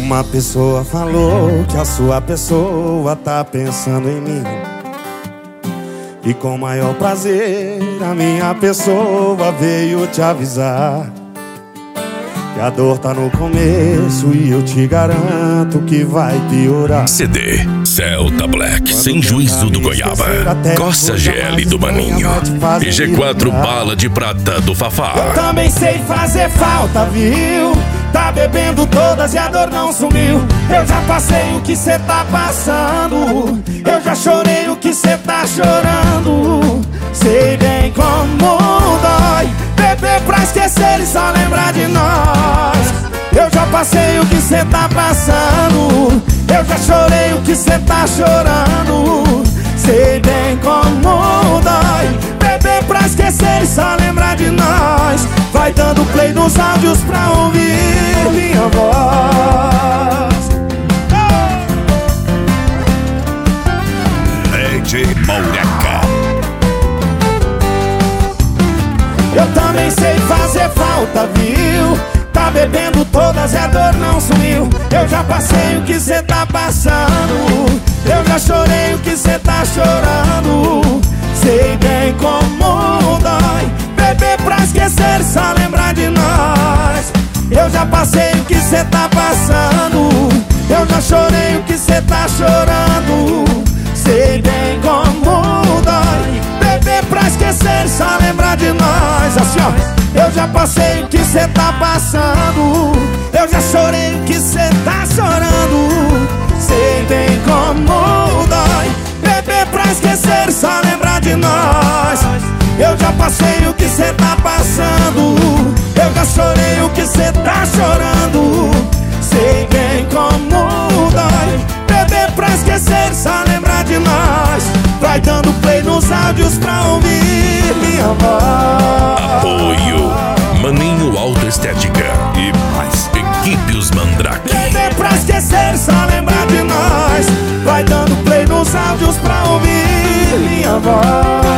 Uma pessoa falou que a sua pessoa tá pensando em mim, e com maior prazer a minha pessoa veio te avisar que a dor tá no começo e eu te garanto que vai piorar. CD Celta Black, Sem Juízo do Goiaba, Corsa GL do Maninho e G4 Bala de Prata do Fafá. Eu também sei fazer falta, viu? Tá bebendo todas e a dor não sumiu. Eu já passei o que cê tá passando, eu já chorei o que cê tá chorando. Sei bem como dói beber pra esquecer e só lembrar de nós. Eu já passei o que cê tá passando, eu já chorei o que cê tá chorando. Sei bem como dói beber pra esquecer e só lembrar de nós. Vai dando play nos áudios pra ouvir minha voz. Lady Mouraca. Eu também sei fazer falta, viu? Tá bebendo todas e a dor não sumiu. Eu já passei o que cê tá passando, eu já chorei o que cê tá chorando. Sei bem como dói beber pra esquecer e só lembrar de nós. Eu já passei o que cê tá passando, eu já chorei o que cê tá chorando. Sei bem como dói beber pra esquecer e só lembrar de nós. Assim ó, eu já passei o que cê tá passando, eu já chorei o que cê tá chorando. Sei bem como dói beber pra esquecer e só lembrar de nós. Eu já passei o que cê tá passando, eu já chorei o que cê tá chorando. Sei bem como dói beber pra esquecer e só lembrar de nós. Vai dando play nos áudios pra ouvir minha voz. Apoio Maninho Autoestética e mais Equipe Os Mandrake. Beber pra esquecer e só lembrar de nós. Vai dando play nos áudios pra ouvir minha voz.